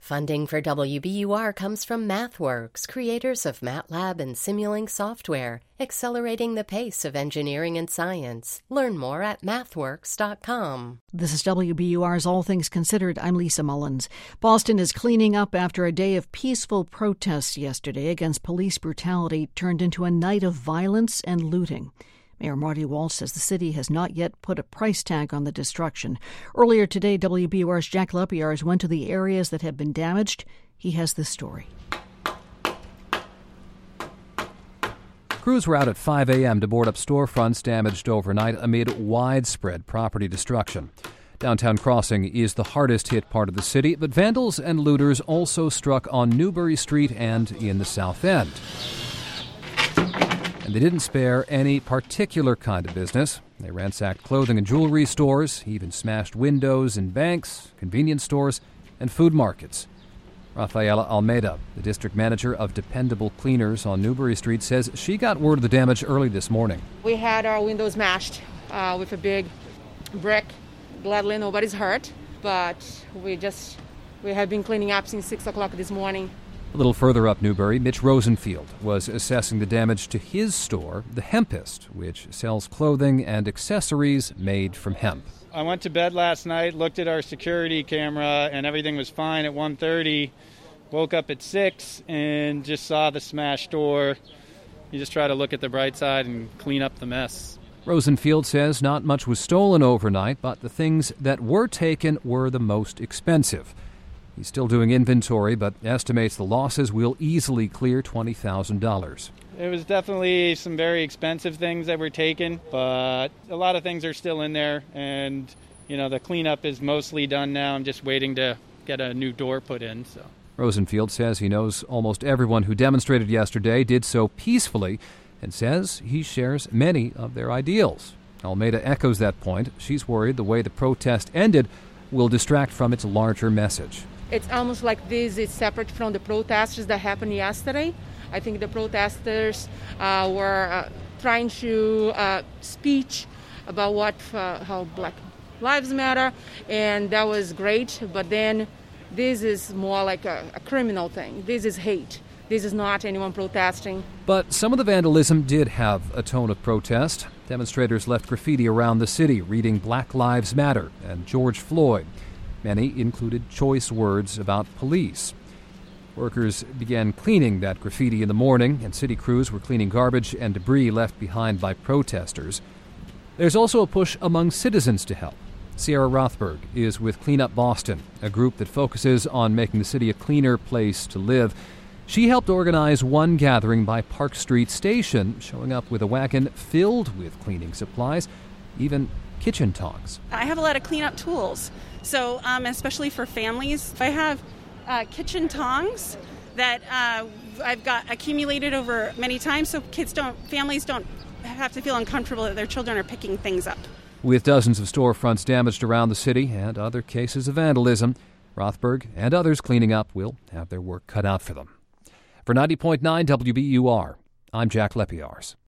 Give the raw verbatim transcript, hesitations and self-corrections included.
Funding for W B U R comes from MathWorks, creators of MATLAB and Simulink software, accelerating the pace of engineering and science. Learn more at mathworks dot com. This is W B U R's All Things Considered. I'm Lisa Mullins. Boston is cleaning up after a day of peaceful protests yesterday against police brutality turned into a night of violence and looting. Mayor Marty Walsh says the city has not yet put a price tag on the destruction. Earlier today, W B U R's Jack Lepiarz went to the areas that have been damaged. He has this story. Crews were out at five a.m. to board up storefronts damaged overnight amid widespread property destruction. Downtown Crossing is the hardest hit part of the city, but vandals and looters also struck on Newbury Street and in the South End. And they didn't spare any particular kind of business. They ransacked clothing and jewelry stores, even smashed windows in banks, convenience stores, and food markets. Rafaela Almeida, the district manager of Dependable Cleaners on Newbury Street, says she got word of the damage early this morning. We had our windows smashed uh, with a big brick. Gladly nobody's hurt, but we just we have been cleaning up since six o'clock this morning. A little further up Newbury, Mitch Rosenfield was assessing the damage to his store, The Hempist, which sells clothing and accessories made from hemp. I went to bed last night, looked at our security camera, and everything was fine at one thirty. Woke up at six and just saw the smashed door. You just try to look at the bright side and clean up the mess. Rosenfield says not much was stolen overnight, but the things that were taken were the most expensive. He's still doing inventory, but estimates the losses will easily clear twenty thousand dollars. It was definitely some very expensive things that were taken, but a lot of things are still in there, and you know the cleanup is mostly done now. I'm just waiting to get a new door put in. So Rosenfield says he knows almost everyone who demonstrated yesterday did so peacefully and says he shares many of their ideals. Almeida echoes that point. She's worried the way the protest ended will distract from its larger message. It's almost like this is separate from the protesters that happened yesterday. I think the protesters uh, were uh, trying to uh, speak about what uh, how Black Lives Matter, and that was great. But then this is more like a, a criminal thing. This is hate. This is not anyone protesting. But some of the vandalism did have a tone of protest. Demonstrators left graffiti around the city reading Black Lives Matter and George Floyd. Many included choice words about police. Workers began cleaning that graffiti in the morning, and city crews were cleaning garbage and debris left behind by protesters. There's also a push among citizens to help. Sierra Rothberg is with Clean Up Boston, a group that focuses on making the city a cleaner place to live. She helped organize one gathering by Park Street Station, showing up with a wagon filled with cleaning supplies, even kitchen tongs. I have a lot of cleanup tools, so um, especially for families. I have uh, kitchen tongs that uh, I've got accumulated over many times, so kids don't, families don't have to feel uncomfortable that their children are picking things up. With dozens of storefronts damaged around the city and other cases of vandalism, Rothberg and others cleaning up will have their work cut out for them. For ninety point nine W B U R, I'm Jack Lepiarz.